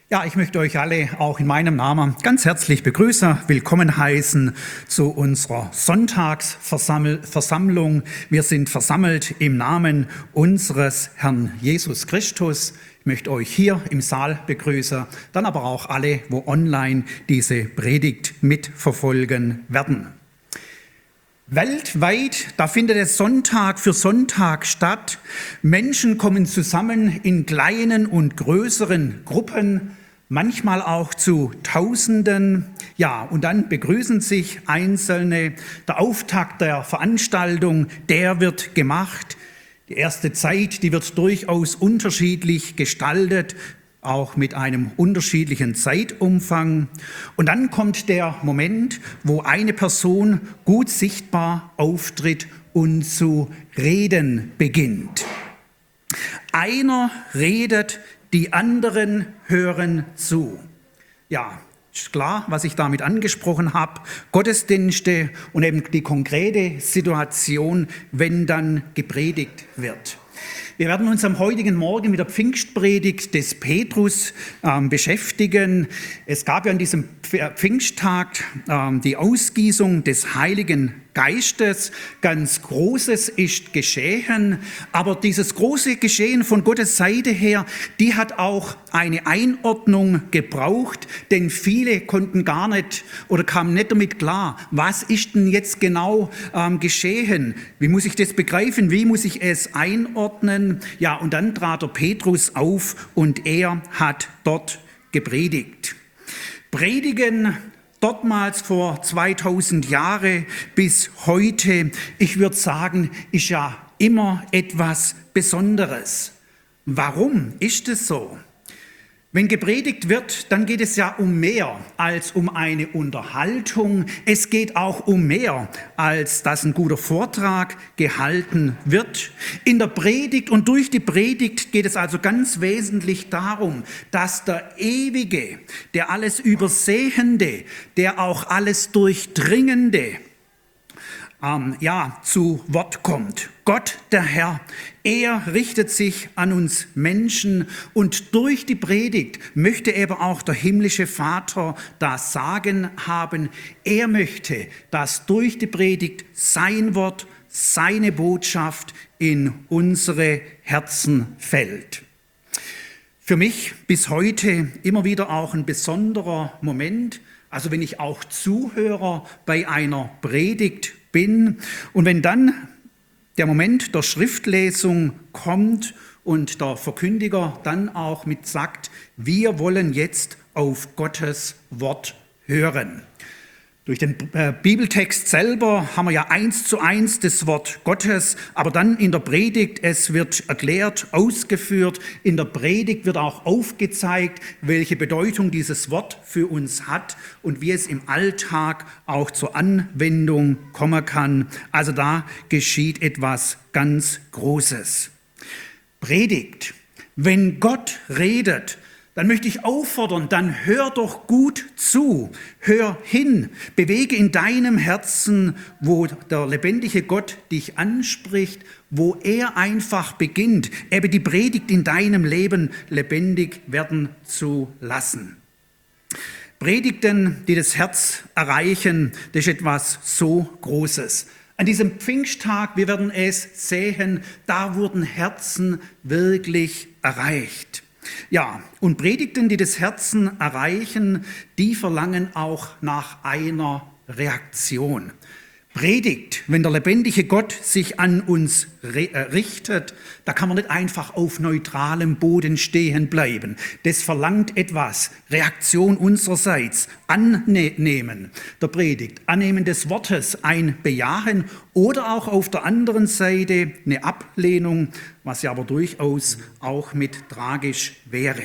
Ja, ich möchte euch alle auch in meinem Namen ganz herzlich begrüßen, willkommen heißen zu unserer Sonntagsversammlung. Wir sind versammelt im Namen unseres Herrn Jesus Christus. Ich möchte euch hier im Saal begrüßen, dann aber auch alle, wo online diese Predigt mitverfolgen werden. Weltweit, da findet es Sonntag für Sonntag statt. Menschen kommen zusammen in kleinen und größeren Gruppen, manchmal auch zu Tausenden. Ja, und dann begrüßen sich Einzelne. Der Auftakt der Veranstaltung, der wird gemacht. Die erste Zeit, die wird durchaus unterschiedlich gestaltet, auch mit einem unterschiedlichen Zeitumfang. Und dann kommt der Moment, wo eine Person gut sichtbar auftritt und zu reden beginnt. Einer redet, die anderen hören zu. Ja, ist klar, was ich damit angesprochen habe. Gottesdienste und eben die konkrete Situation, wenn dann gepredigt wird. Wir werden uns am heutigen Morgen mit der Pfingstpredigt des Petrus beschäftigen. Es gab ja an diesem Pfingsttag die Ausgießung des Heiligen Geistes. Ganz Großes ist geschehen, aber dieses große Geschehen von Gottes Seite her, die hat auch eine Einordnung gebraucht, denn viele konnten gar nicht oder kamen nicht damit klar, was ist denn jetzt genau geschehen? Wie muss ich das begreifen? Wie muss ich es einordnen? Ja, und dann trat der Petrus auf und er hat dort gepredigt. Predigen dortmals vor 2000 Jahren bis heute, ich würde sagen, ist ja immer etwas Besonderes. Warum ist es so? Wenn gepredigt wird, dann geht es ja um mehr als um eine Unterhaltung. Es geht auch um mehr, als dass ein guter Vortrag gehalten wird. In der Predigt und durch die Predigt geht es also ganz wesentlich darum, dass der Ewige, der alles Übersehende, der auch alles Durchdringende, zu Wort kommt. Gott, der Herr, er richtet sich an uns Menschen und durch die Predigt möchte eben auch der himmlische Vater das Sagen haben. Er möchte, dass durch die Predigt sein Wort, seine Botschaft in unsere Herzen fällt. Für mich bis heute immer wieder auch ein besonderer Moment, also wenn ich auch Zuhörer bei einer Predigt bin und wenn dann der Moment der Schriftlesung kommt und der Verkündiger dann auch mit sagt, wir wollen jetzt auf Gottes Wort hören. Durch den Bibeltext selber haben wir ja 1:1 das Wort Gottes, aber dann in der Predigt, es wird erklärt, ausgeführt, in der Predigt wird auch aufgezeigt, welche Bedeutung dieses Wort für uns hat und wie es im Alltag auch zur Anwendung kommen kann. Also da geschieht etwas ganz Großes. Predigt. Wenn Gott redet, dann möchte ich auffordern, dann hör doch gut zu, hör hin, bewege in deinem Herzen, wo der lebendige Gott dich anspricht, wo er einfach beginnt, eben die Predigt in deinem Leben lebendig werden zu lassen. Predigten, die das Herz erreichen, das ist etwas so Großes. An diesem Pfingsttag, wir werden es sehen, da wurden Herzen wirklich erreicht. Ja, und Predigten, die das Herzen erreichen, die verlangen auch nach einer Reaktion. Predigt, wenn der lebendige Gott sich an uns richtet, da kann man nicht einfach auf neutralem Boden stehen bleiben. Das verlangt etwas, Reaktion unsererseits, Annehmen der Predigt, Annehmen des Wortes, ein Bejahen oder auch auf der anderen Seite eine Ablehnung, was ja aber durchaus auch mit tragisch wäre.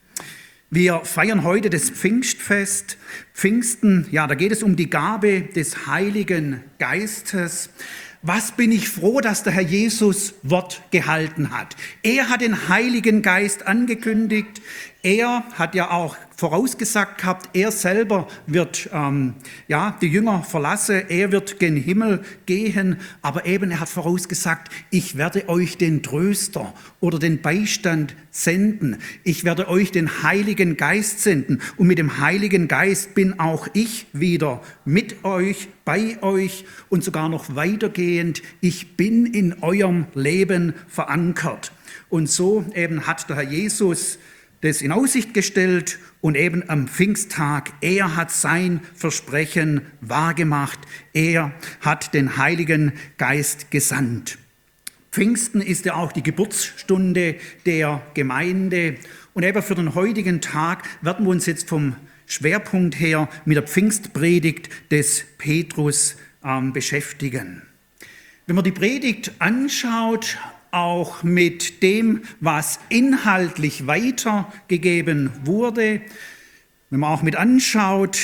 Wir feiern heute das Pfingstfest. Pfingsten, ja, da geht es um die Gabe des Heiligen Geistes. Was bin ich froh, dass der Herr Jesus Wort gehalten hat. Er hat den Heiligen Geist angekündigt. Er hat ja auch vorausgesagt gehabt, er selber wird die Jünger verlassen, er wird gen Himmel gehen, aber eben er hat vorausgesagt, ich werde euch den Tröster oder den Beistand senden, ich werde euch den Heiligen Geist senden und mit dem Heiligen Geist bin auch ich wieder mit euch, bei euch und sogar noch weitergehend, ich bin in eurem Leben verankert. Und so eben hat der Herr Jesus das in Aussicht gestellt und eben am Pfingsttag, er hat sein Versprechen wahrgemacht, er hat den Heiligen Geist gesandt. Pfingsten ist ja auch die Geburtsstunde der Gemeinde und eben für den heutigen Tag werden wir uns jetzt vom Schwerpunkt her mit der Pfingstpredigt des Petrus beschäftigen. Wenn man die Predigt anschaut, auch mit dem, was inhaltlich weitergegeben wurde, wenn man auch mit anschaut,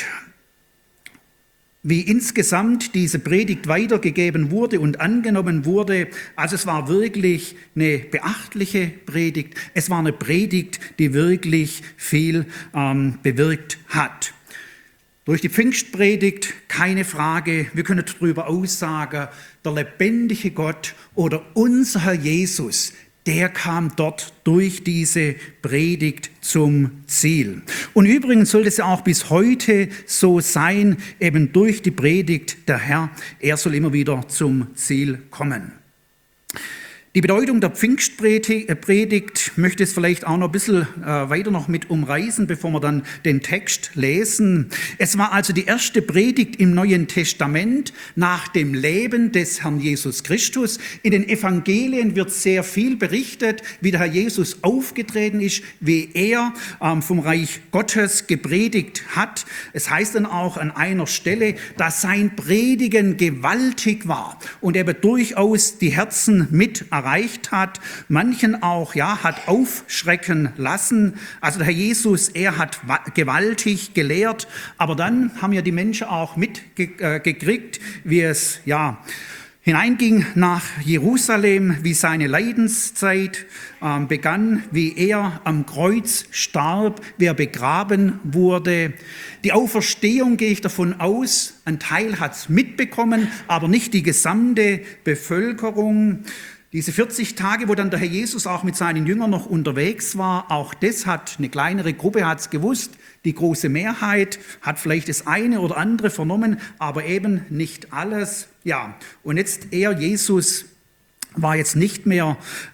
wie insgesamt diese Predigt weitergegeben wurde und angenommen wurde, also es war wirklich eine beachtliche Predigt, es war eine Predigt, die wirklich viel bewirkt hat. Durch die Pfingstpredigt, keine Frage, wir können darüber aussagen, der lebendige Gott oder unser Herr Jesus, der kam dort durch diese Predigt zum Ziel. Und übrigens soll es ja auch bis heute so sein, eben durch die Predigt der Herr, er soll immer zum Ziel kommen. Die Bedeutung der Pfingstpredigt möchte ich vielleicht auch noch ein bisschen weiter noch mit umreißen, bevor wir dann den Text lesen. Es war also die erste Predigt im Neuen Testament nach dem Leben des Herrn Jesus Christus. In den Evangelien wird sehr viel berichtet, wie der Herr Jesus aufgetreten ist, wie er vom Reich Gottes gepredigt hat. Es heißt dann auch an einer Stelle, dass sein Predigen gewaltig war und er durchaus die Herzen mit erreicht hat, manchen auch hat aufschrecken lassen. Also der Herr Jesus, er hat gewaltig gelehrt, aber dann haben ja die Menschen auch mitgekriegt, wie es hineinging nach Jerusalem, wie seine Leidenszeit begann, wie er am Kreuz starb, wie er begraben wurde. Die Auferstehung gehe ich davon aus, ein Teil hat es mitbekommen, aber nicht die gesamte Bevölkerung. Diese 40 Tage, wo dann der Herr Jesus auch mit seinen Jüngern noch unterwegs war, auch das hat eine kleinere Gruppe hat's gewusst. Die große Mehrheit hat vielleicht das eine oder andere vernommen, aber eben nicht alles. Ja, und jetzt Jesus war jetzt nicht mehr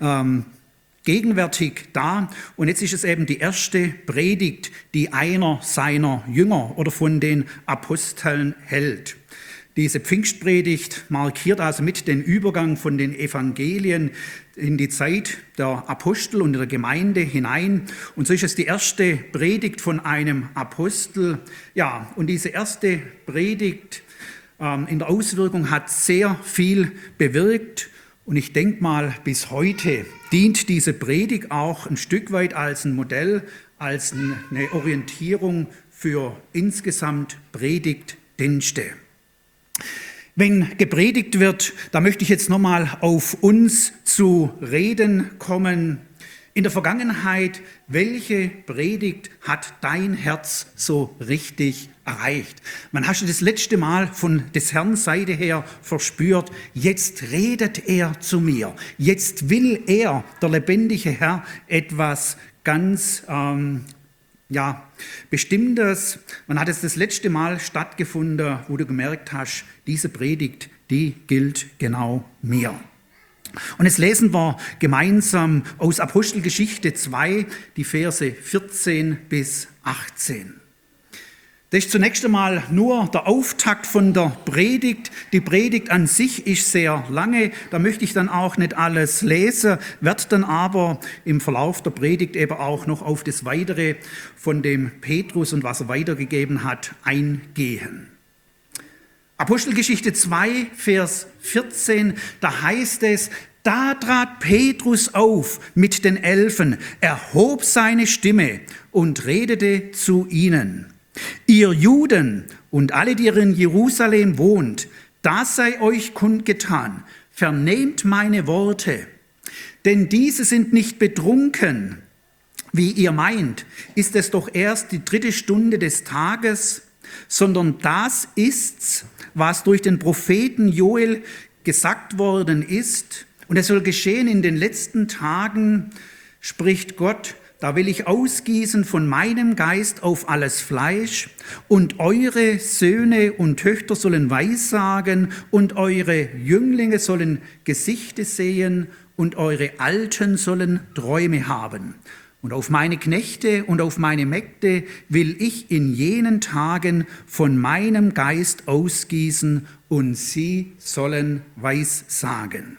gegenwärtig da und jetzt ist es eben die erste Predigt, die einer seiner Jünger oder von den Aposteln hält. Diese Pfingstpredigt markiert also mit den Übergang von den Evangelien in die Zeit der Apostel und der Gemeinde hinein. Und so ist es die erste Predigt von einem Apostel. Ja, und diese erste Predigt in der Auswirkung hat sehr viel bewirkt. Und ich denke mal, bis heute dient diese Predigt auch ein Stück weit als ein Modell, als eine Orientierung für insgesamt Predigtdienste. Wenn gepredigt wird, da möchte ich jetzt nochmal auf uns zu reden kommen. In der Vergangenheit, welche Predigt hat dein Herz so richtig erreicht? Wann hast du das letzte Mal von des Herrn Seite her verspürt, jetzt redet er zu mir, jetzt will er, der lebendige Herr, etwas ganz Bestimmtes. Wann hat es das letzte Mal stattgefunden, wo du gemerkt hast, diese Predigt, die gilt genau mir? Und jetzt lesen wir gemeinsam aus Apostelgeschichte 2, die Verse 14 bis 18. Das ist zunächst einmal nur der Auftakt von der Predigt. Die Predigt an sich ist sehr lange, da möchte ich dann auch nicht alles lesen, werde dann aber im Verlauf der Predigt eben auch noch auf das Weitere von dem Petrus und was er weitergegeben hat, eingehen. Apostelgeschichte 2, Vers 14, da heißt es, da trat Petrus auf mit den 11, erhob seine Stimme und redete zu ihnen. Ihr Juden und alle, die in Jerusalem wohnt, das sei euch kundgetan, vernehmt meine Worte, denn diese sind nicht betrunken, wie ihr meint, ist es doch erst die 3. Stunde des Tages, sondern das ist's, was durch den Propheten Joel gesagt worden ist. Und es soll geschehen in den letzten Tagen, spricht Gott, da will ich ausgießen von meinem Geist auf alles Fleisch, und eure Söhne und Töchter sollen Weissagen, und eure Jünglinge sollen Gesichte sehen, und eure Alten sollen Träume haben. Und auf meine Knechte und auf meine Mägde will ich in jenen Tagen von meinem Geist ausgießen, und sie sollen Weissagen.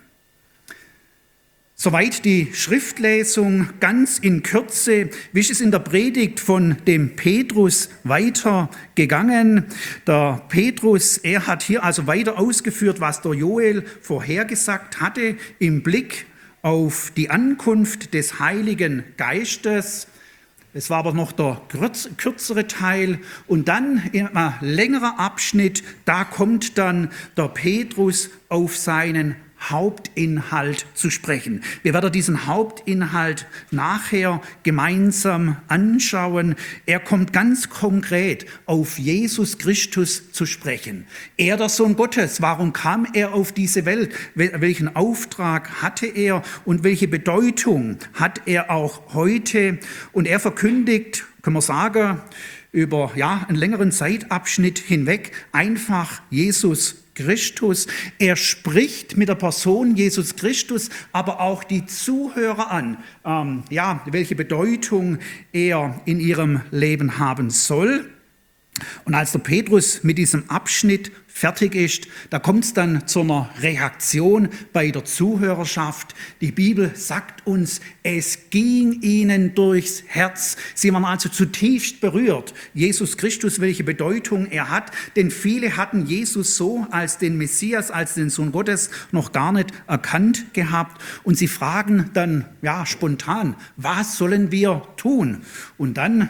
Soweit die Schriftlesung. Ganz in Kürze, wie ist es in der Predigt von dem Petrus weitergegangen? Der Petrus, er hat hier also weiter ausgeführt, was der Joel vorhergesagt hatte im Blick auf die Ankunft des Heiligen Geistes. Es war aber noch der kürzere Teil. Und dann in einem längeren Abschnitt, da kommt dann der Petrus auf seinen Hauptinhalt zu sprechen. Wir werden diesen Hauptinhalt nachher gemeinsam anschauen. Er kommt ganz konkret auf Jesus Christus zu sprechen. Er, der Sohn Gottes, warum kam er auf diese Welt? Welchen Auftrag hatte er und welche Bedeutung hat er auch heute? Und er verkündigt, können wir sagen, über einen längeren Zeitabschnitt hinweg einfach Jesus Christus. Er spricht mit der Person Jesus Christus, aber auch die Zuhörer an, welche Bedeutung er in ihrem Leben haben soll. Und als der Petrus mit diesem Abschnitt fertig ist, da kommt es dann zu einer Reaktion bei der Zuhörerschaft. Die Bibel sagt uns, es ging ihnen durchs Herz. Sie waren also zutiefst berührt. Jesus Christus, welche Bedeutung er hat, denn viele hatten Jesus so als den Messias, als den Sohn Gottes noch gar nicht erkannt gehabt. Und sie fragen dann spontan, was sollen wir tun? Und dann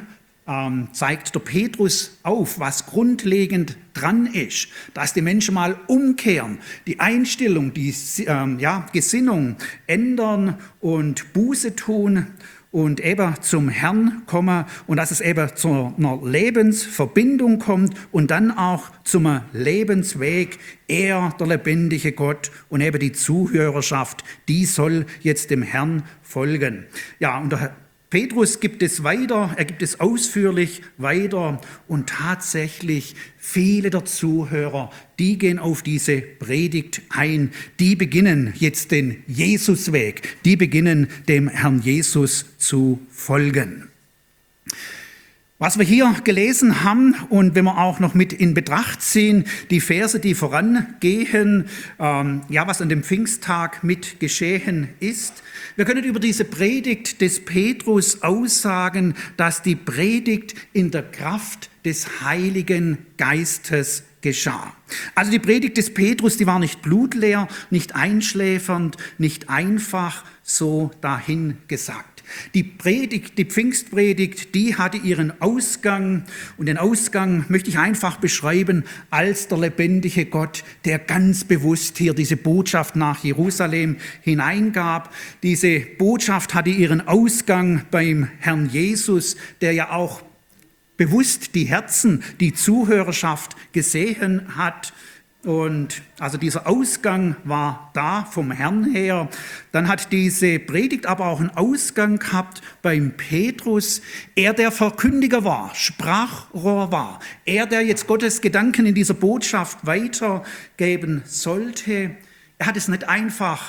zeigt der Petrus auf, was grundlegend dran ist, dass die Menschen mal umkehren, die Einstellung, die Gesinnung ändern und Buße tun und eben zum Herrn kommen und dass es eben zu einer Lebensverbindung kommt und dann auch zum Lebensweg. Er, der lebendige Gott und eben die Zuhörerschaft, die soll jetzt dem Herrn folgen. Ja, und der Petrus gibt es weiter, er gibt es ausführlich weiter und tatsächlich viele der Zuhörer, die gehen auf diese Predigt ein, die beginnen jetzt den Jesusweg, die beginnen dem Herrn Jesus zu folgen. Was wir hier gelesen haben und wenn wir auch noch mit in Betracht ziehen, die Verse, die vorangehen, was an dem Pfingsttag mit geschehen ist. Wir können über diese Predigt des Petrus aussagen, dass die Predigt in der Kraft des Heiligen Geistes geschah. Also die Predigt des Petrus, die war nicht blutleer, nicht einschläfernd, nicht einfach so dahingesagt. Die Pfingstpredigt, die hatte ihren Ausgang und den Ausgang möchte ich einfach beschreiben als der lebendige Gott, der ganz bewusst hier diese Botschaft nach Jerusalem hineingab. Diese Botschaft hatte ihren Ausgang beim Herrn Jesus, der ja auch bewusst die Herzen, die Zuhörerschaft gesehen hat. Und also dieser Ausgang war da vom Herrn her. Dann hat diese Predigt aber auch einen Ausgang gehabt beim Petrus. Er, der Verkündiger war, Sprachrohr war. Er, der jetzt Gottes Gedanken in dieser Botschaft weitergeben sollte. Er hat es nicht einfach,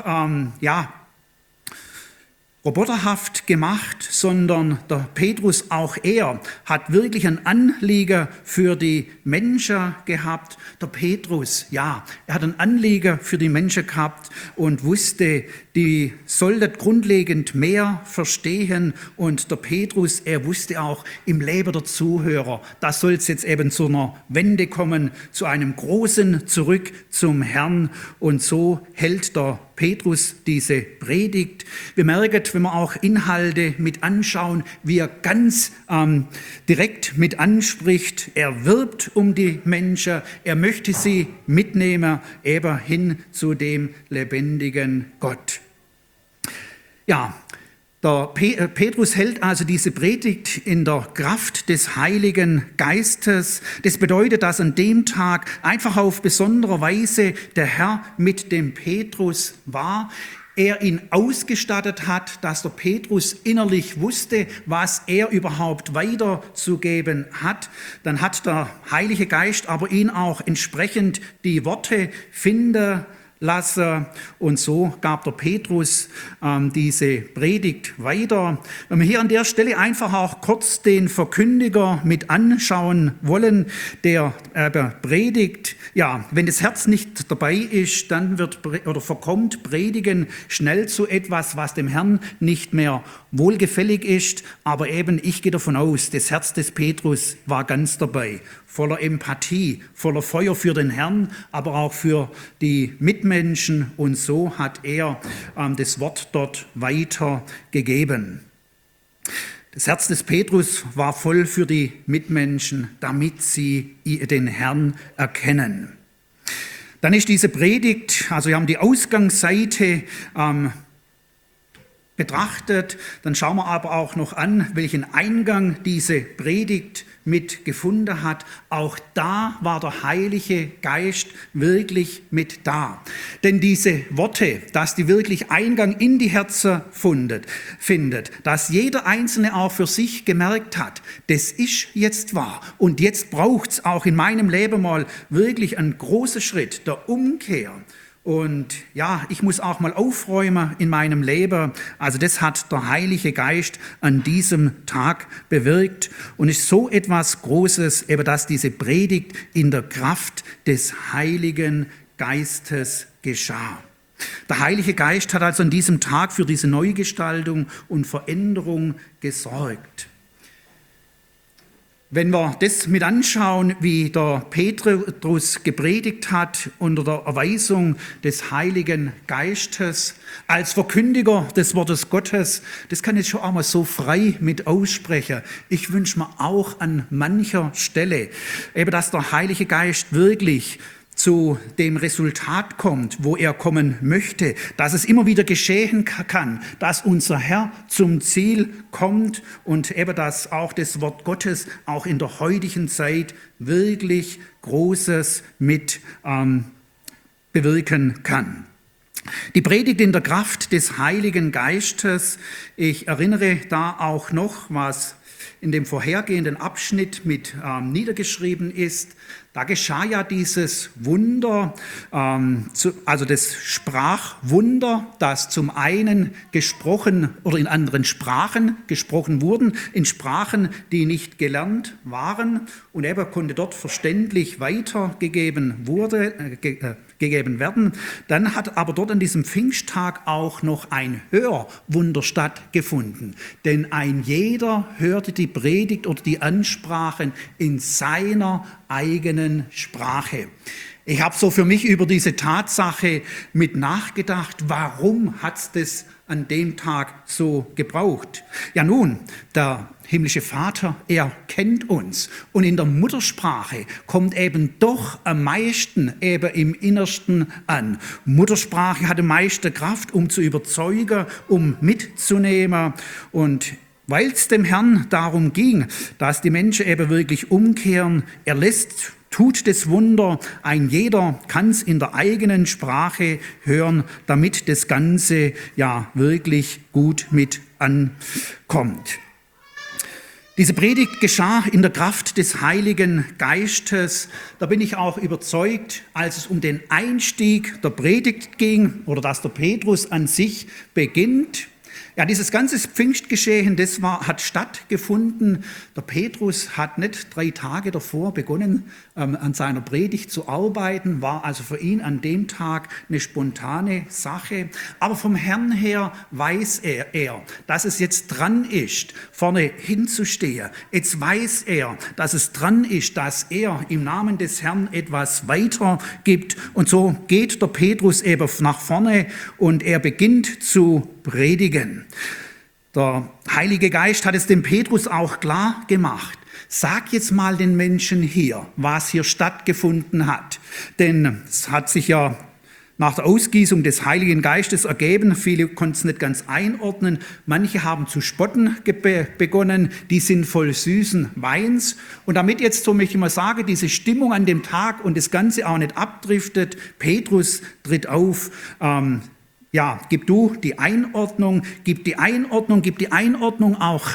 roboterhaft gemacht, sondern der Petrus, auch er, hat wirklich ein Anliegen für die Menschen gehabt. Der Petrus, er hat ein Anliegen für die Menschen gehabt und wusste, die sollten grundlegend mehr verstehen. Und der Petrus, er wusste auch im Leben der Zuhörer, da soll es jetzt eben zu einer Wende kommen, zu einem großen Zurück zum Herrn. Und so hält der Petrus diese Predigt. Wir merken, wenn wir auch Inhalte mit anschauen, wie er ganz direkt mit anspricht. Er wirbt um die Menschen, er möchte sie mitnehmen, eben hin zu dem lebendigen Gott. Ja, Der Petrus hält also diese Predigt in der Kraft des Heiligen Geistes. Das bedeutet, dass an dem Tag einfach auf besondere Weise der Herr mit dem Petrus war. Er ihn ausgestattet hat, dass der Petrus innerlich wusste, was er überhaupt weiterzugeben hat. Dann hat der Heilige Geist aber ihn auch entsprechend die Worte finden lassen. Und so gab der Petrus diese Predigt weiter. Wenn wir hier an der Stelle einfach auch kurz den Verkündiger mit anschauen wollen, der predigt. Ja, wenn das Herz nicht dabei ist, dann verkommt Predigen schnell zu etwas, was dem Herrn nicht mehr wohlgefällig ist. Aber eben, ich gehe davon aus, das Herz des Petrus war ganz dabei. Voller Empathie, voller Feuer für den Herrn, aber auch für die Mitmenschen. Und so hat er das Wort dort weitergegeben. Das Herz des Petrus war voll für die Mitmenschen, damit sie den Herrn erkennen. Dann ist diese Predigt, also wir haben die Ausgangsseite betrachtet, dann schauen wir aber auch noch an, welchen Eingang diese Predigt mit gefunden hat. Auch da war der Heilige Geist wirklich mit da. Denn diese Worte, dass die wirklich Eingang in die Herzen findet, dass jeder Einzelne auch für sich gemerkt hat, das ist jetzt wahr. Und jetzt braucht es auch in meinem Leben mal wirklich einen großen Schritt der Umkehr. Und ja, ich muss auch mal aufräumen in meinem Leben. Also das hat der Heilige Geist an diesem Tag bewirkt und ist so etwas Großes, eben dass diese Predigt in der Kraft des Heiligen Geistes geschah. Der Heilige Geist hat also an diesem Tag für diese Neugestaltung und Veränderung gesorgt. Wenn wir das mit anschauen, wie der Petrus gepredigt hat unter der Erweisung des Heiligen Geistes, als Verkündiger des Wortes Gottes, das kann ich schon auch mal so frei mit aussprechen. Ich wünsche mir auch an mancher Stelle, eben dass der Heilige Geist wirklich zu dem Resultat kommt, wo er kommen möchte, dass es immer wieder geschehen kann, dass unser Herr zum Ziel kommt und eben, dass auch das Wort Gottes auch in der heutigen Zeit wirklich Großes mit bewirken kann. Die Predigt in der Kraft des Heiligen Geistes, ich erinnere da auch noch, was in dem vorhergehenden Abschnitt mit niedergeschrieben ist. Da geschah ja dieses Wunder, also das Sprachwunder, das zum einen gesprochen oder in anderen Sprachen gesprochen wurden, in Sprachen, die nicht gelernt waren, und er konnte dort verständlich weitergegeben werden. Dann hat aber dort an diesem Pfingsttag auch noch ein Hörwunder stattgefunden, denn ein jeder hörte die Predigt oder die Ansprachen in seiner eigenen Sprache. Ich habe so für mich über diese Tatsache mit nachgedacht, warum hat es das an dem Tag so gebraucht? Ja nun, der himmlische Vater, er kennt uns und in der Muttersprache kommt eben doch am meisten eben im Innersten an. Muttersprache hat die meiste Kraft, um zu überzeugen, um mitzunehmen, und weil es dem Herrn darum ging, dass die Menschen eben wirklich umkehren, tut das Wunder, ein jeder kann es in der eigenen Sprache hören, damit das Ganze ja wirklich gut mit ankommt. Diese Predigt geschah in der Kraft des Heiligen Geistes. Da bin ich auch überzeugt, als es um den Einstieg der Predigt ging oder dass der Petrus an sich beginnt. Ja, dieses ganze Pfingstgeschehen, hat stattgefunden. Der Petrus hat nicht 3 Tage davor begonnen, an seiner Predigt zu arbeiten, war also für ihn an dem Tag eine spontane Sache. Aber vom Herrn her weiß er, dass es jetzt dran ist, vorne hinzustehen. Jetzt weiß er, dass es dran ist, dass er im Namen des Herrn etwas weitergibt. Und so geht der Petrus eben nach vorne und er beginnt zu predigen. Der Heilige Geist hat es dem Petrus auch klar gemacht. Sag jetzt mal den Menschen hier, was hier stattgefunden hat. Denn es hat sich ja nach der Ausgießung des Heiligen Geistes ergeben. Viele konnten es nicht ganz einordnen. Manche haben zu spotten begonnen. Die sind voll süßen Weins. Und damit jetzt, so möchte ich mal sagen, diese Stimmung an dem Tag und das Ganze auch nicht abdriftet, Petrus tritt auf. Gib du die Einordnung, gib die Einordnung auch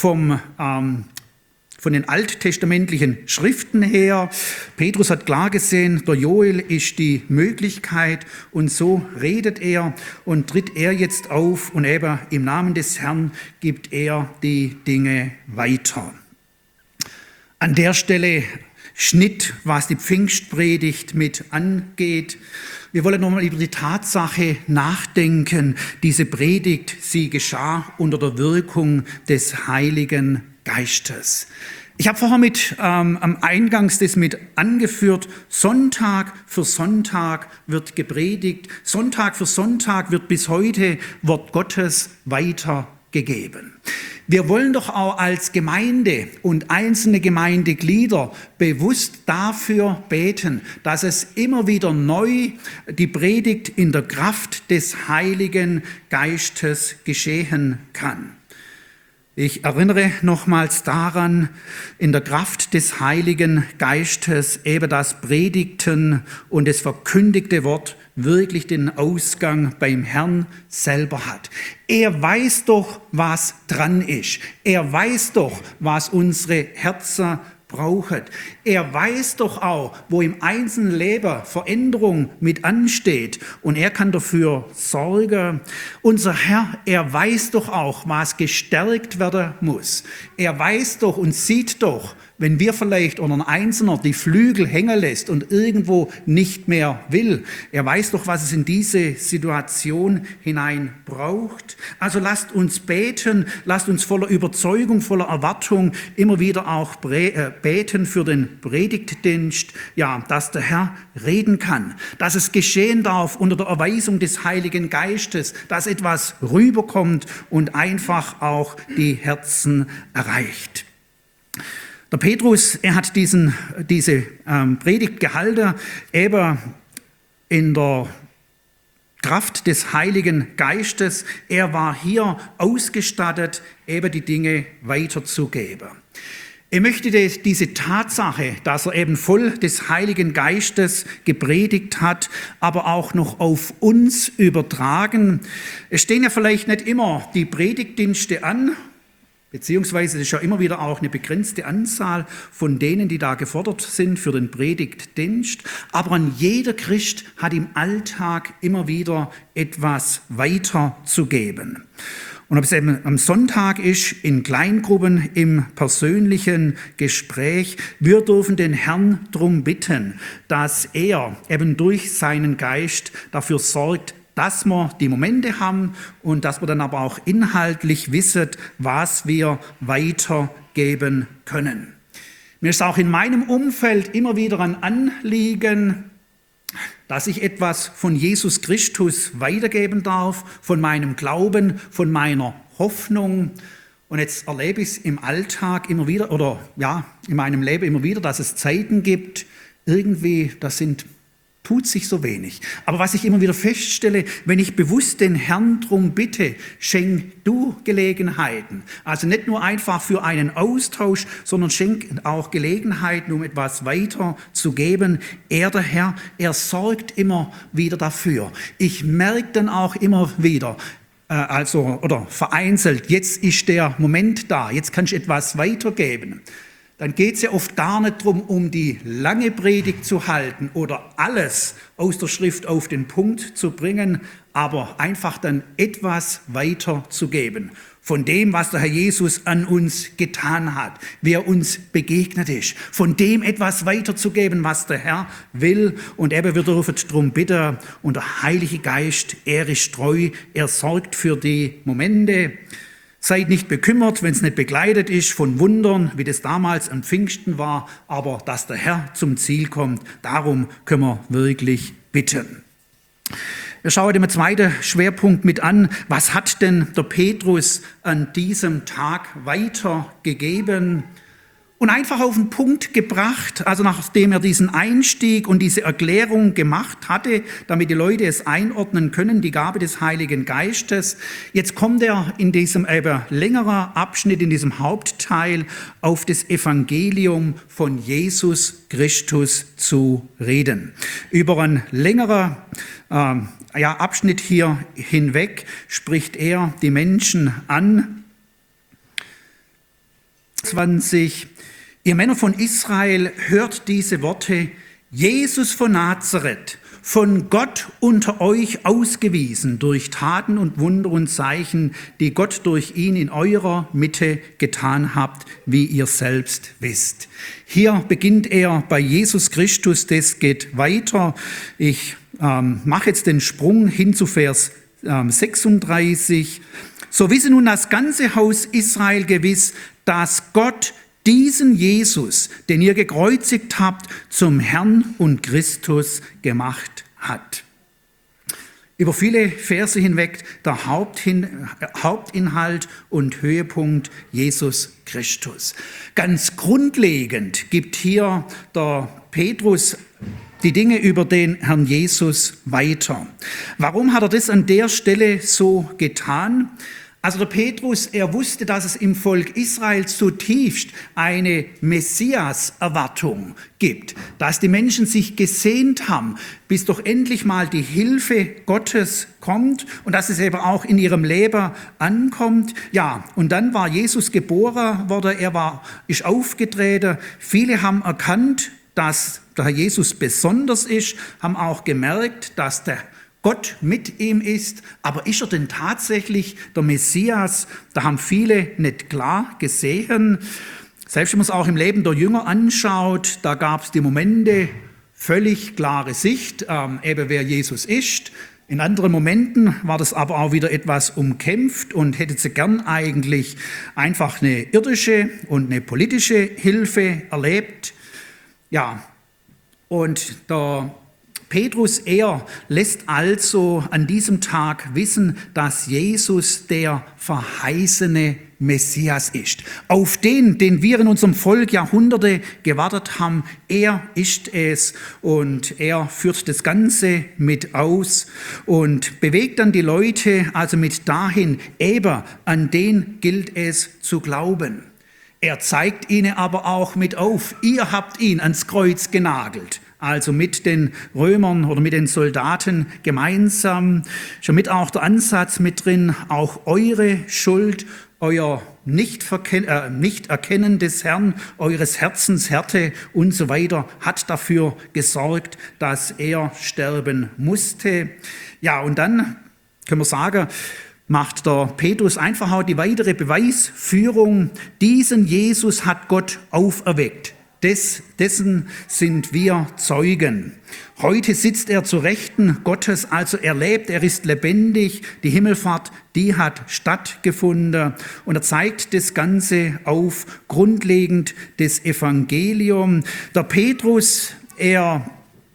von den alttestamentlichen Schriften her. Petrus hat klar gesehen, der Joel ist die Möglichkeit und so redet er und tritt er jetzt auf und eben im Namen des Herrn gibt er die Dinge weiter. An der Stelle Schnitt, was die Pfingstpredigt mit angeht. Wir wollen nochmal über die Tatsache nachdenken, diese Predigt, sie geschah unter der Wirkung des Heiligen Geistes. Ich habe vorher am Eingangs das mit angeführt, Sonntag für Sonntag wird gepredigt, Sonntag für Sonntag wird bis heute Wort Gottes weitergegeben. Wir wollen doch auch als Gemeinde und einzelne Gemeindeglieder bewusst dafür beten, dass es immer wieder neu die Predigt in der Kraft des Heiligen Geistes geschehen kann. Ich erinnere nochmals daran, in der Kraft des Heiligen Geistes eben das Predigten und das verkündigte Wort wirklich den Ausgang beim Herrn selber hat. Er weiß doch, was dran ist. Er weiß doch, was unsere Herzen brauchen. Er weiß doch auch, wo im einzelnen Leben Veränderung mit ansteht und er kann dafür sorgen. Unser Herr, er weiß doch auch, was gestärkt werden muss. Er weiß doch und sieht doch, wenn wir vielleicht oder ein Einzelner die Flügel hängen lässt und irgendwo nicht mehr will. Er weiß doch, was es in diese Situation hinein braucht. Also lasst uns beten, lasst uns voller Überzeugung, voller Erwartung immer wieder auch beten für den Predigtdienst, dass der Herr reden kann, dass es geschehen darf unter der Erweisung des Heiligen Geistes, dass etwas rüberkommt und einfach auch die Herzen erreicht. Der Petrus, er hat diese Predigt gehalten, eben in der Kraft des Heiligen Geistes. Er war hier ausgestattet, eben die Dinge weiterzugeben. Ich möchte diese Tatsache, dass er eben voll des Heiligen Geistes gepredigt hat, aber auch noch auf uns übertragen. Es stehen ja vielleicht nicht immer die Predigtdienste an, beziehungsweise es ist ja immer wieder auch eine begrenzte Anzahl von denen, die da gefordert sind für den Predigtdienst. Aber jeder Christ hat im Alltag immer wieder etwas weiterzugeben. Und ob es eben am Sonntag ist, in Kleingruppen, im persönlichen Gespräch, wir dürfen den Herrn darum bitten, dass er eben durch seinen Geist dafür sorgt, dass wir die Momente haben und dass wir dann aber auch inhaltlich wissen, was wir weitergeben können. Mir ist auch in meinem Umfeld immer wieder ein Anliegen, dass ich etwas von Jesus Christus weitergeben darf, von meinem Glauben, von meiner Hoffnung. Und jetzt erlebe ich es im Alltag immer wieder, in meinem Leben immer wieder, dass es Zeiten gibt, irgendwie, tut sich so wenig. Aber was ich immer wieder feststelle, wenn ich bewusst den Herrn drum bitte, schenk du Gelegenheiten. Also nicht nur einfach für einen Austausch, sondern schenk auch Gelegenheiten, um etwas weiterzugeben. Er, der Herr, er sorgt immer wieder dafür. Ich merke dann auch immer wieder, vereinzelt, jetzt ist der Moment da, jetzt kannst du etwas weitergeben. Dann geht es ja oft gar nicht darum, um die lange Predigt zu halten oder alles aus der Schrift auf den Punkt zu bringen, aber einfach dann etwas weiterzugeben von dem, was der Herr Jesus an uns getan hat, wie er uns begegnet ist, von dem etwas weiterzugeben, was der Herr will. Und eben, wir dürfen darum bitten, und der Heilige Geist, er ist treu, er sorgt für die Momente. Seid nicht bekümmert, wenn es nicht begleitet ist von Wundern, wie das damals am Pfingsten war, aber dass der Herr zum Ziel kommt, darum können wir wirklich bitten. Wir schauen den zweiten Schwerpunkt mit an. Was hat denn der Petrus an diesem Tag weitergegeben? und einfach auf den Punkt gebracht, also nachdem er diesen Einstieg und diese Erklärung gemacht hatte, damit die Leute es einordnen können, die Gabe des Heiligen Geistes. Jetzt kommt er in diesem längeren Abschnitt, in diesem Hauptteil auf das Evangelium von Jesus Christus zu reden. Über einen längeren Abschnitt hier hinweg spricht er die Menschen an. 20. Ihr Männer von Israel, hört diese Worte: Jesus von Nazareth, von Gott unter euch ausgewiesen durch Taten und Wunder und Zeichen, die Gott durch ihn in eurer Mitte getan habt, wie ihr selbst wisst. Hier beginnt er bei Jesus Christus, das geht weiter. Ich mache jetzt den Sprung hin zu Vers 36. So wisse nun das ganze Haus Israel gewiss, dass Gott diesen Jesus, den ihr gekreuzigt habt, zum Herrn und Christus gemacht hat. Über viele Verse hinweg der Hauptinhalt und Höhepunkt Jesus Christus. Ganz grundlegend gibt hier der Petrus die Dinge über den Herrn Jesus weiter. Warum hat er das an der Stelle so getan? Also der Petrus, er wusste, dass es im Volk Israel zutiefst eine Messias-Erwartung gibt, dass die Menschen sich gesehnt haben, bis doch endlich mal die Hilfe Gottes kommt und dass es eben auch in ihrem Leben ankommt. Ja, und dann war Jesus geboren worden, ist aufgetreten. Viele haben erkannt, dass der Herr Jesus besonders ist, haben auch gemerkt, dass der Gott mit ihm ist, aber ist er denn tatsächlich der Messias? Da haben viele nicht klar gesehen. Selbst wenn man es auch im Leben der Jünger anschaut, da gab es die Momente, völlig klare Sicht, eben wer Jesus ist. In anderen Momenten war das aber auch wieder etwas umkämpft und hätte sie gern eigentlich einfach eine irdische und eine politische Hilfe erlebt. Ja, und der Petrus, er lässt also an diesem Tag wissen, dass Jesus der verheißene Messias ist. Auf den wir in unserem Volk Jahrhunderte gewartet haben, er ist es und er führt das Ganze mit aus und bewegt dann die Leute also mit dahin, eben an den gilt es zu glauben. Er zeigt ihnen aber auch mit auf, ihr habt ihn ans Kreuz genagelt. Also mit den Römern oder mit den Soldaten gemeinsam, schon mit auch der Ansatz mit drin, auch eure Schuld, euer Nicht-Erkennen des Herrn, eures Herzens Härte und so weiter, hat dafür gesorgt, dass er sterben musste. Ja, und dann können wir sagen, macht der Petrus einfach auch die weitere Beweisführung, diesen Jesus hat Gott auferweckt. Dessen sind wir Zeugen. Heute sitzt er zu Rechten Gottes, also er lebt, er ist lebendig. Die Himmelfahrt, die hat stattgefunden. Und er zeigt das Ganze auf, grundlegend das Evangelium. Der Petrus, er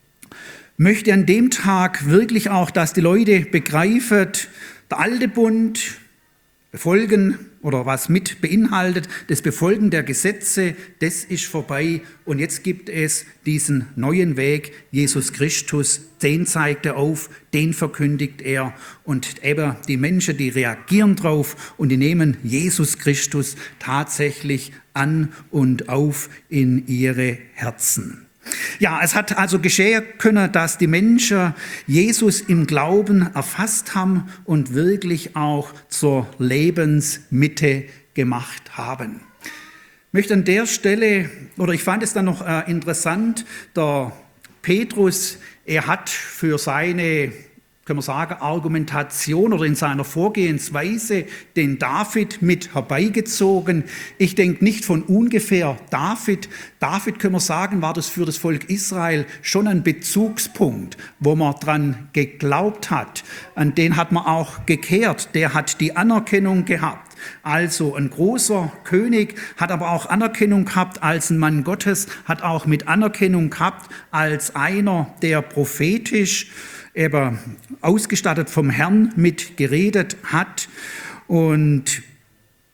möchte an dem Tag wirklich auch, dass die Leute begreifen, der alte Bund, befolgen oder was mit beinhaltet, das Befolgen der Gesetze, das ist vorbei und jetzt gibt es diesen neuen Weg, Jesus Christus, den zeigt er auf, den verkündigt er und eben die Menschen, die reagieren drauf und die nehmen Jesus Christus tatsächlich an und auf in ihre Herzen. Ja, es hat also geschehen können, dass die Menschen Jesus im Glauben erfasst haben und wirklich auch zur Lebensmitte gemacht haben. Ich möchte an der Stelle, oder ich fand es dann noch interessant, der Petrus, er hat für seine, können wir sagen, Argumentation oder in seiner Vorgehensweise den David mit herbeigezogen. Ich denke nicht von ungefähr David. David, können wir sagen, war das für das Volk Israel schon ein Bezugspunkt, wo man dran geglaubt hat. An den hat man auch gekehrt. Der hat die Anerkennung gehabt. Also ein großer König, hat aber auch Anerkennung gehabt als ein Mann Gottes, hat auch mit Anerkennung gehabt als einer, der prophetisch eben ausgestattet vom Herrn mit geredet hat. Und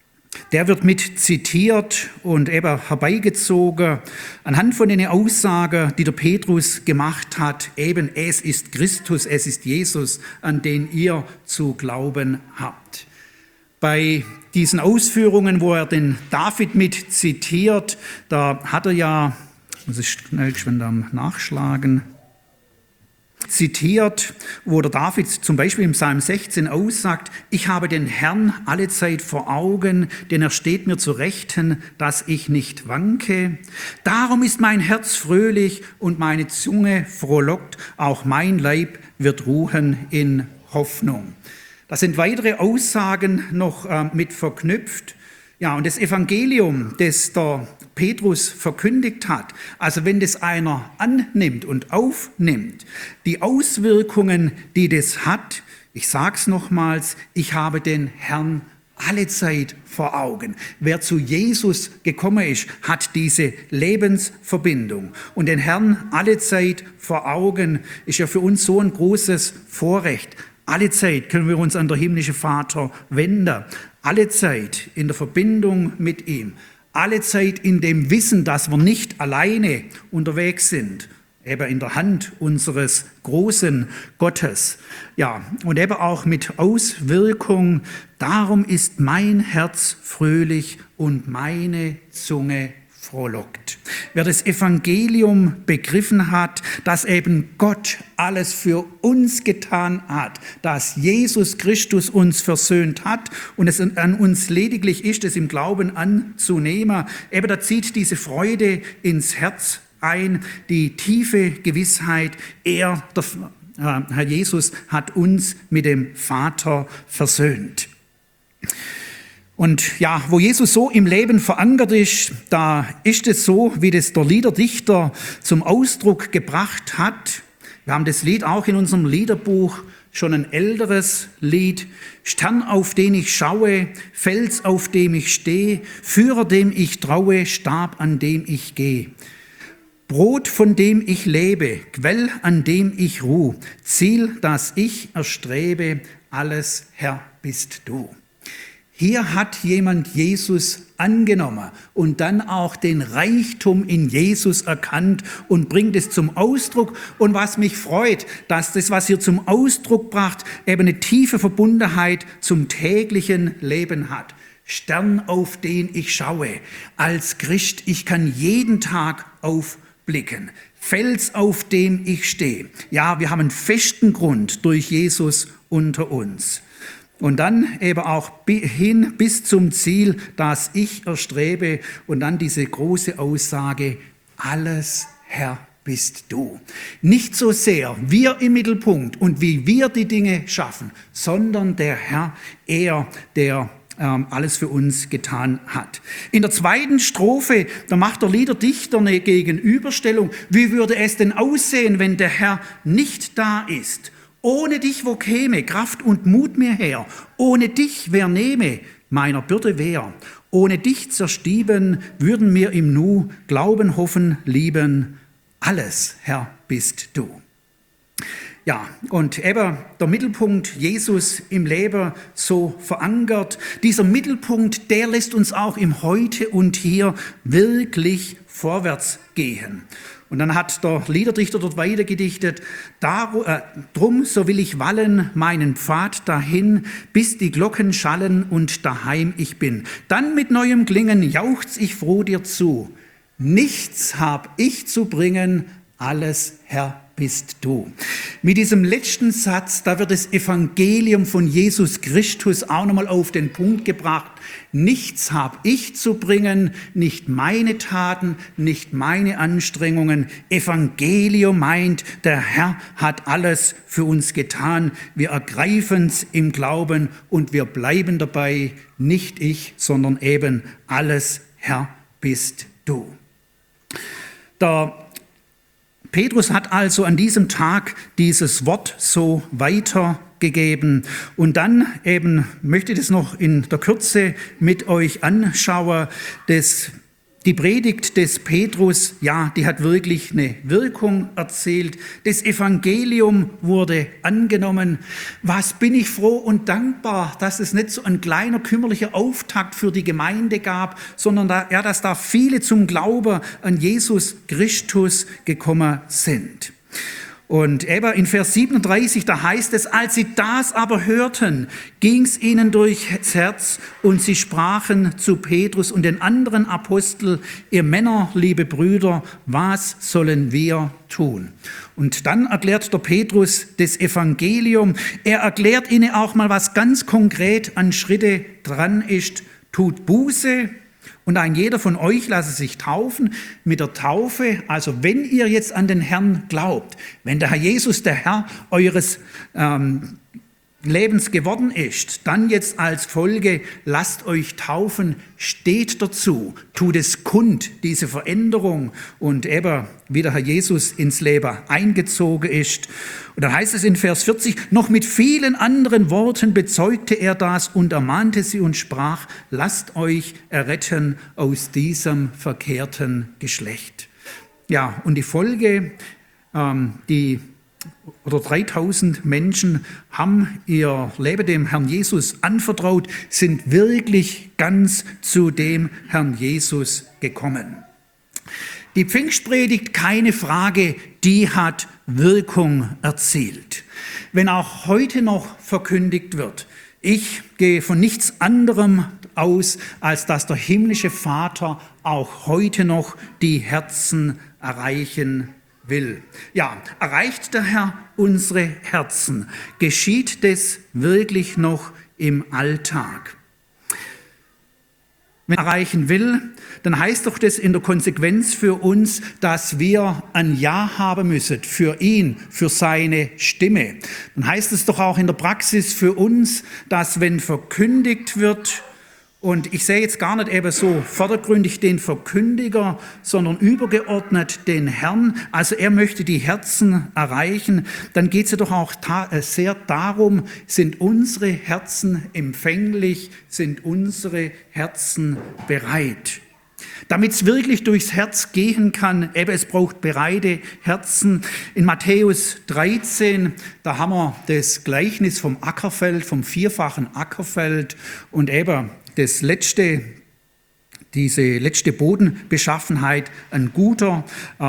der wird mit zitiert und eben herbeigezogen anhand von den Aussagen, die der Petrus gemacht hat, eben es ist Christus, es ist Jesus, an den ihr zu glauben habt. Bei diesen Ausführungen, wo er den David mit zitiert, da hat er ja, muss ich schnell nachschlagen, zitiert, wo der David zum Beispiel im Psalm 16 aussagt, ich habe den Herrn allezeit vor Augen, denn er steht mir zu Rechten, dass ich nicht wanke. Darum ist mein Herz fröhlich und meine Zunge frohlockt, auch mein Leib wird ruhen in Hoffnung. Da sind weitere Aussagen noch mit verknüpft. Ja, und das Evangelium, das der Petrus verkündigt hat, also wenn das einer annimmt und aufnimmt, die Auswirkungen, die das hat, ich sage es nochmals, ich habe den Herrn allezeit vor Augen. Wer zu Jesus gekommen ist, hat diese Lebensverbindung. Und den Herrn allezeit vor Augen ist ja für uns so ein großes Vorrecht. Alle Zeit können wir uns an den himmlischen Vater wenden. Alle Zeit in der Verbindung mit ihm. Alle Zeit in dem Wissen, dass wir nicht alleine unterwegs sind. Eben in der Hand unseres großen Gottes. Ja, und eben auch mit Auswirkung. Darum ist mein Herz fröhlich und meine Zunge frohlockt. Wer das Evangelium begriffen hat, dass eben Gott alles für uns getan hat, dass Jesus Christus uns versöhnt hat und es an uns lediglich ist, es im Glauben anzunehmen, eben da zieht diese Freude ins Herz ein, die tiefe Gewissheit, Herr Jesus hat uns mit dem Vater versöhnt. Und ja, wo Jesus so im Leben verankert ist, da ist es so, wie das der Liederdichter zum Ausdruck gebracht hat. Wir haben das Lied auch in unserem Liederbuch, schon ein älteres Lied. Stern, auf den ich schaue, Fels, auf dem ich stehe, Führer, dem ich traue, Stab, an dem ich gehe. Brot, von dem ich lebe, Quell, an dem ich ruh, Ziel, das ich erstrebe, alles, Herr, bist du. Hier hat jemand Jesus angenommen und dann auch den Reichtum in Jesus erkannt und bringt es zum Ausdruck. Und was mich freut, dass das, was hier zum Ausdruck bracht, eben eine tiefe Verbundenheit zum täglichen Leben hat. Stern, auf den ich schaue. Als Christ, ich kann jeden Tag aufblicken. Fels, auf dem ich stehe. Ja, wir haben einen festen Grund durch Jesus unter uns. Und dann eben auch hin bis zum Ziel, das ich erstrebe. Und dann diese große Aussage, alles, Herr, bist du. Nicht so sehr wir im Mittelpunkt und wie wir die Dinge schaffen, sondern der Herr, er, der alles für uns getan hat. In der zweiten Strophe, da macht der Liederdichter eine Gegenüberstellung. Wie würde es denn aussehen, wenn der Herr nicht da ist? Ohne dich, wo käme Kraft und Mut mir her? Ohne dich, wer nehme meiner Bürde wer? Ohne dich zerstieben, würden mir im Nu Glauben, hoffen, lieben. Alles, Herr, bist du. Ja, und eben der Mittelpunkt Jesus im Leben so verankert. Dieser Mittelpunkt, der lässt uns auch im Heute und Hier wirklich vorwärts gehen. Und dann hat der Liederdichter dort weiter gedichtet, drum so will ich wallen meinen Pfad dahin, bis die Glocken schallen und daheim ich bin. Dann mit neuem Klingen jauchz ich froh dir zu. Nichts hab ich zu bringen, alles Herr bist du. Mit diesem letzten Satz, da wird das Evangelium von Jesus Christus auch nochmal auf den Punkt gebracht. Nichts habe ich zu bringen, nicht meine Taten, nicht meine Anstrengungen. Evangelium meint, der Herr hat alles für uns getan. Wir ergreifen es im Glauben und wir bleiben dabei. Nicht ich, sondern eben alles, Herr, bist du. Der Petrus hat also an diesem Tag dieses Wort so weitergegeben. Und dann eben möchte ich das noch in der Kürze mit euch anschauen. Das Die Predigt des Petrus, ja, die hat wirklich eine Wirkung erzielt. Das Evangelium wurde angenommen. Was bin ich froh und dankbar, dass es nicht so ein kleiner kümmerlicher Auftakt für die Gemeinde gab, sondern dass da viele zum Glauben an Jesus Christus gekommen sind. Und eben in Vers 37, da heißt es, als sie das aber hörten, ging es ihnen durchs Herz und sie sprachen zu Petrus und den anderen Apostel, ihr Männer, liebe Brüder, was sollen wir tun? Und dann erklärt der Petrus das Evangelium. Er erklärt ihnen auch mal, was ganz konkret an Schritte dran ist. Tut Buße. Und ein jeder von euch lasse sich taufen mit der Taufe. Also wenn ihr jetzt an den Herrn glaubt, wenn der Herr Jesus der Herr eures Lebens geworden ist, dann jetzt als Folge, lasst euch taufen, steht dazu, tut es kund, diese Veränderung und eben, wie der Herr Jesus ins Leben eingezogen ist. Und dann heißt es in Vers 40, noch mit vielen anderen Worten bezeugte er das und ermahnte sie und sprach, lasst euch erretten aus diesem verkehrten Geschlecht. Ja, und die Folge, 3000 Menschen haben ihr Leben dem Herrn Jesus anvertraut, sind wirklich ganz zu dem Herrn Jesus gekommen. Die Pfingstpredigt, keine Frage, die hat Wirkung erzielt. Wenn auch heute noch verkündigt wird, ich gehe von nichts anderem aus, als dass der himmlische Vater auch heute noch die Herzen erreichen will. Ja, erreicht der Herr unsere Herzen? Geschieht das wirklich noch im Alltag? Wenn er erreichen will, dann heißt doch das in der Konsequenz für uns, dass wir ein Ja haben müssen für ihn, für seine Stimme. Dann heißt es doch auch in der Praxis für uns, dass wenn verkündigt wird, und ich sehe jetzt gar nicht eben so vordergründig den Verkündiger, sondern übergeordnet den Herrn. Also er möchte die Herzen erreichen. Dann geht es ja doch auch sehr darum, sind unsere Herzen empfänglich, sind unsere Herzen bereit. Damit es wirklich durchs Herz gehen kann, eben es braucht bereite Herzen. In Matthäus 13, da haben wir das Gleichnis vom Ackerfeld, vom vierfachen Ackerfeld und eben diese letzte Bodenbeschaffenheit, ein guter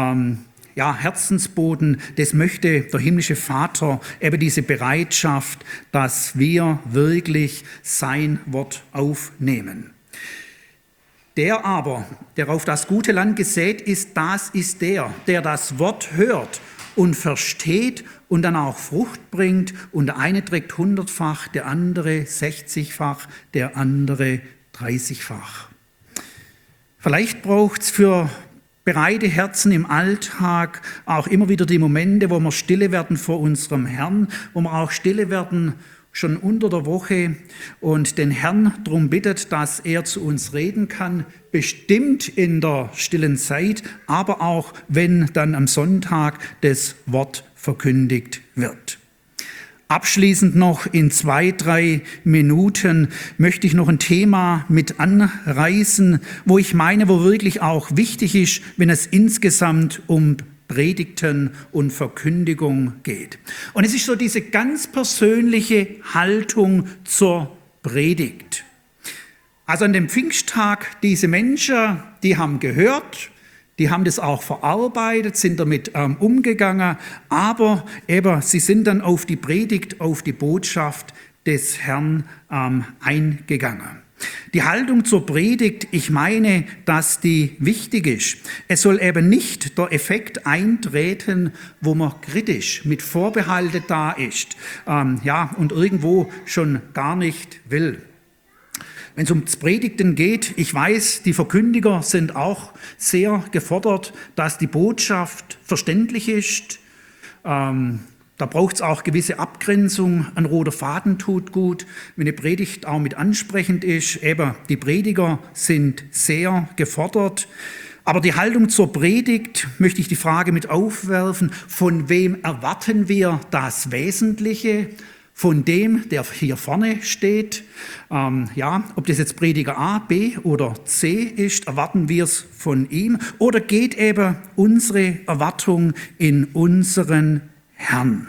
Herzensboden, das möchte der himmlische Vater, eben diese Bereitschaft, dass wir wirklich sein Wort aufnehmen. Der aber, der auf das gute Land gesät ist, das ist der das Wort hört und versteht und dann auch Frucht bringt. Und der eine trägt 100-fach, der andere 60-fach, der andere 30-fach. Vielleicht braucht es für bereite Herzen im Alltag auch immer wieder die Momente, wo wir stille werden vor unserem Herrn, wo wir auch stille werden schon unter der Woche und den Herrn darum bittet, dass er zu uns reden kann, bestimmt in der stillen Zeit, aber auch wenn dann am Sonntag das Wort verkündigt wird. Abschließend noch in 2-3 Minuten möchte ich noch ein Thema mit anreißen, wo ich meine, wo wirklich auch wichtig ist, wenn es insgesamt um Predigten und Verkündigung geht. Und es ist so diese ganz persönliche Haltung zur Predigt. Also an dem Pfingsttag, diese Menschen, die haben gehört, die haben das auch verarbeitet, sind damit umgegangen, aber eben, sie sind dann auf die Predigt, auf die Botschaft des Herrn eingegangen. Die Haltung zur Predigt, ich meine, dass die wichtig ist. Es soll eben nicht der Effekt eintreten, wo man kritisch mit Vorbehalte da ist, und irgendwo schon gar nicht will. Wenn es ums Predigten geht, ich weiß, die Verkündiger sind auch sehr gefordert, dass die Botschaft verständlich ist. Da braucht es auch gewisse Abgrenzung. Ein roter Faden tut gut, wenn eine Predigt auch mit ansprechend ist. Eben, die Prediger sind sehr gefordert. Aber die Haltung zur Predigt möchte ich die Frage mit aufwerfen, von wem erwarten wir das Wesentliche? von dem, der hier vorne steht. Ob das jetzt Prediger A, B oder C ist, erwarten wir es von ihm. Oder geht eben unsere Erwartung in unseren Herrn?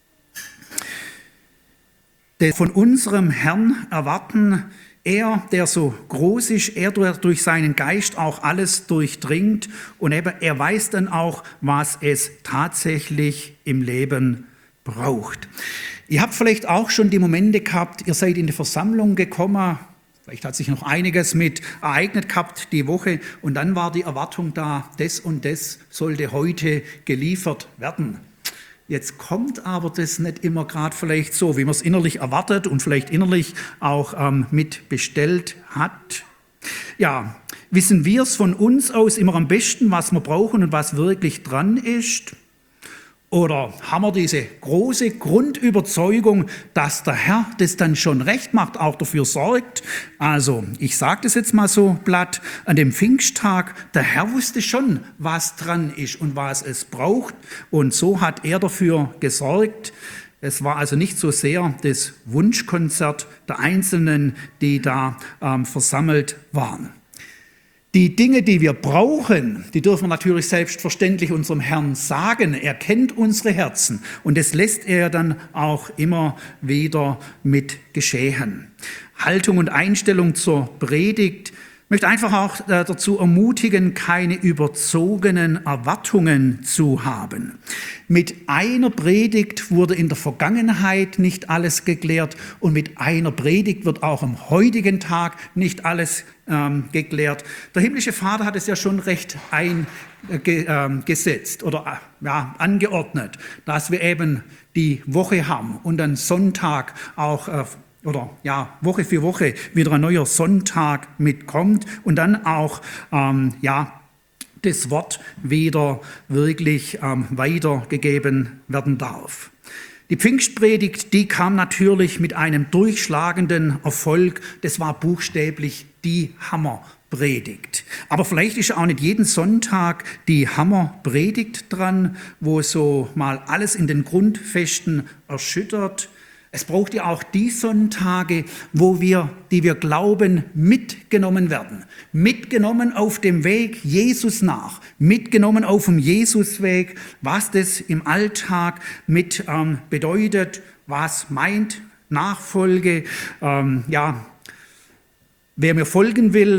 Von unserem Herrn erwarten, er, der so groß ist, er, der durch seinen Geist auch alles durchdringt und eben er weiß dann auch, was es tatsächlich im Leben braucht. Ihr habt vielleicht auch schon die Momente gehabt, ihr seid in die Versammlung gekommen, vielleicht hat sich noch einiges mit ereignet gehabt die Woche und dann war die Erwartung da, das und das sollte heute geliefert werden. Jetzt kommt aber das nicht immer gerade vielleicht so, wie man es innerlich erwartet und vielleicht innerlich auch mit bestellt hat. Ja, wissen wir es von uns aus immer am besten, was wir brauchen und was wirklich dran ist? Oder haben wir diese große Grundüberzeugung, dass der Herr das dann schon recht macht, auch dafür sorgt? Also, ich sage das jetzt mal so platt, an dem Pfingsttag, der Herr wusste schon, was dran ist und was es braucht. Und so hat er dafür gesorgt. Es war also nicht so sehr das Wunschkonzert der Einzelnen, die da versammelt waren. Die Dinge, die wir brauchen, die dürfen wir natürlich selbstverständlich unserem Herrn sagen. Er kennt unsere Herzen und das lässt er dann auch immer wieder mit geschehen. Haltung und Einstellung zur Predigt. Ich möchte einfach auch dazu ermutigen, keine überzogenen Erwartungen zu haben. Mit einer Predigt wurde in der Vergangenheit nicht alles geklärt und mit einer Predigt wird auch am heutigen Tag nicht alles geklärt. Der himmlische Vater hat es ja schon recht eingesetzt oder angeordnet, dass wir eben die Woche haben und dann Sonntag auch Woche für Woche wieder ein neuer Sonntag mitkommt und dann auch das Wort wieder wirklich weitergegeben werden darf. Die Pfingstpredigt, die kam natürlich mit einem durchschlagenden Erfolg. Das war buchstäblich die Hammerpredigt. Aber vielleicht ist auch nicht jeden Sonntag die Hammerpredigt dran, wo so mal alles in den Grundfesten erschüttert. Es braucht ja auch die Sonntage, die wir glauben, mitgenommen werden. Mitgenommen auf dem Weg Jesus nach. Mitgenommen auf dem Jesusweg, was das im Alltag mit bedeutet, was meint Nachfolge, wer mir folgen will,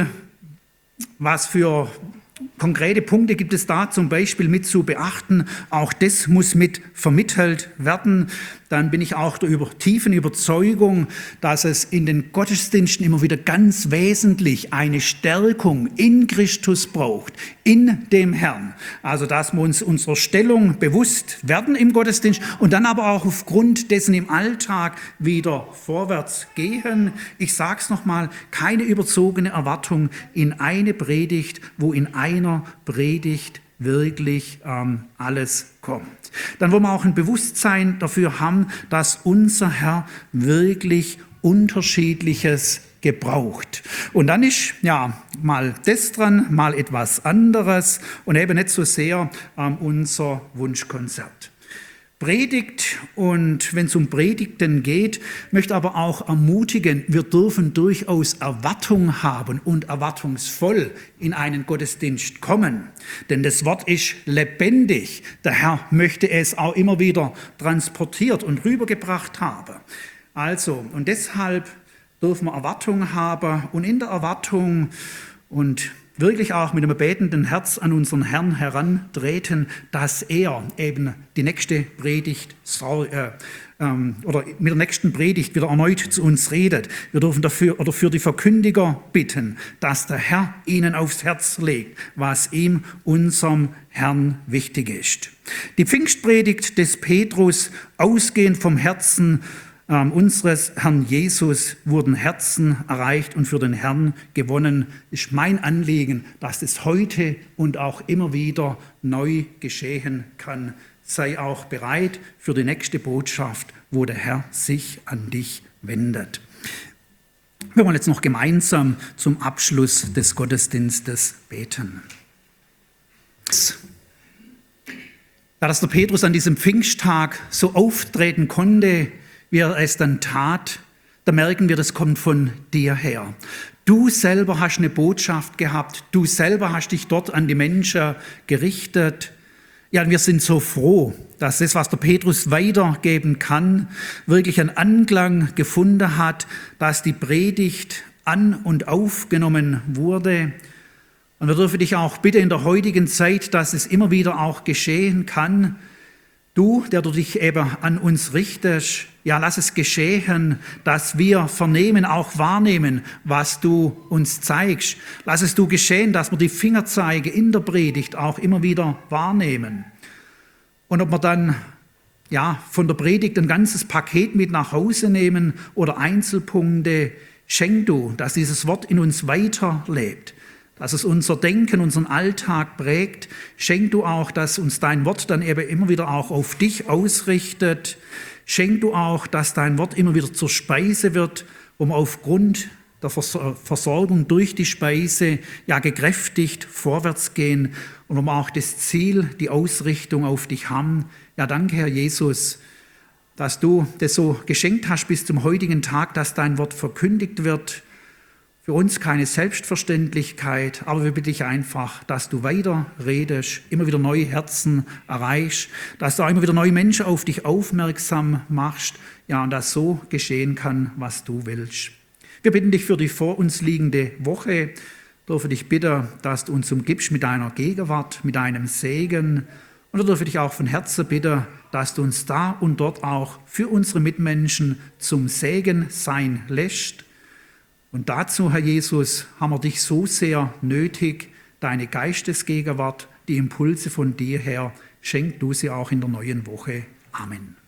was für konkrete Punkte gibt es da zum Beispiel mit zu beachten. Auch das muss mit vermittelt werden. Dann bin ich auch der tiefen Überzeugung, dass es in den Gottesdiensten immer wieder ganz wesentlich eine Stärkung in Christus braucht, in dem Herrn. Also dass wir uns unserer Stellung bewusst werden im Gottesdienst und dann aber auch aufgrund dessen im Alltag wieder vorwärts gehen. Ich sage es nochmal, keine überzogene Erwartung in eine Predigt, wo in einer Predigt wirklich alles kommt. Dann wollen wir auch ein Bewusstsein dafür haben, dass unser Herr wirklich Unterschiedliches gebraucht. Und dann ist mal das dran, mal etwas anderes und eben nicht so sehr unser Wunschkonzert. Predigt und wenn es um Predigten geht, möchte aber auch ermutigen, wir dürfen durchaus Erwartung haben und erwartungsvoll in einen Gottesdienst kommen. Denn das Wort ist lebendig. Der Herr möchte es auch immer wieder transportiert und rübergebracht haben. Also, und deshalb dürfen wir Erwartung haben und in der Erwartung und wirklich auch mit einem betenden Herz an unseren Herrn herantreten, dass er eben die nächste Predigt oder mit der nächsten Predigt wieder erneut zu uns redet. Wir dürfen dafür oder für die Verkündiger bitten, dass der Herr ihnen aufs Herz legt, was ihm, unserem Herrn, wichtig ist. Die Pfingstpredigt des Petrus, ausgehend vom Herzen unseres Herrn Jesus, wurden Herzen erreicht und für den Herrn gewonnen. Ist mein Anliegen, dass es heute und auch immer wieder neu geschehen kann. Sei auch bereit für die nächste Botschaft, wo der Herr sich an dich wendet. Wir wollen jetzt noch gemeinsam zum Abschluss des Gottesdienstes beten. Da dass der Petrus an diesem Pfingsttag so auftreten konnte, wie er es dann tat, da merken wir, das kommt von dir her. Du selber hast eine Botschaft gehabt, du selber hast dich dort an die Menschen gerichtet. Ja, und wir sind so froh, dass das, was der Petrus weitergeben kann, wirklich einen Anklang gefunden hat, dass die Predigt an- und aufgenommen wurde. Und wir dürfen dich auch bitten in der heutigen Zeit, dass es immer wieder auch geschehen kann. Du, der du dich eben an uns richtest, ja, lass es geschehen, dass wir vernehmen, auch wahrnehmen, was du uns zeigst. Lass es du geschehen, dass wir die Fingerzeige in der Predigt auch immer wieder wahrnehmen. Und ob wir dann ja, von der Predigt ein ganzes Paket mit nach Hause nehmen oder Einzelpunkte, schenk du, dass dieses Wort in uns weiterlebt. Dass es unser Denken, unseren Alltag prägt. Schenk du auch, dass uns dein Wort dann eben immer wieder auch auf dich ausrichtet. Schenk du auch, dass dein Wort immer wieder zur Speise wird, um aufgrund der Versorgung durch die Speise ja gekräftigt vorwärts gehen und um auch das Ziel, die Ausrichtung auf dich haben. Ja, danke, Herr Jesus, dass du das so geschenkt hast bis zum heutigen Tag, dass dein Wort verkündigt wird. Für uns keine Selbstverständlichkeit, aber wir bitten dich einfach, dass du weiter redest, immer wieder neue Herzen erreichst, dass du auch immer wieder neue Menschen auf dich aufmerksam machst, ja, und dass so geschehen kann, was du willst. Wir bitten dich für die vor uns liegende Woche, dürfen dich bitten, dass du uns umgibst mit deiner Gegenwart, mit deinem Segen, und wir dürfen dich auch von Herzen bitten, dass du uns da und dort auch für unsere Mitmenschen zum Segen sein lässt. Und dazu, Herr Jesus, haben wir dich so sehr nötig, deine Geistesgegenwart, die Impulse von dir her, schenk du sie auch in der neuen Woche. Amen.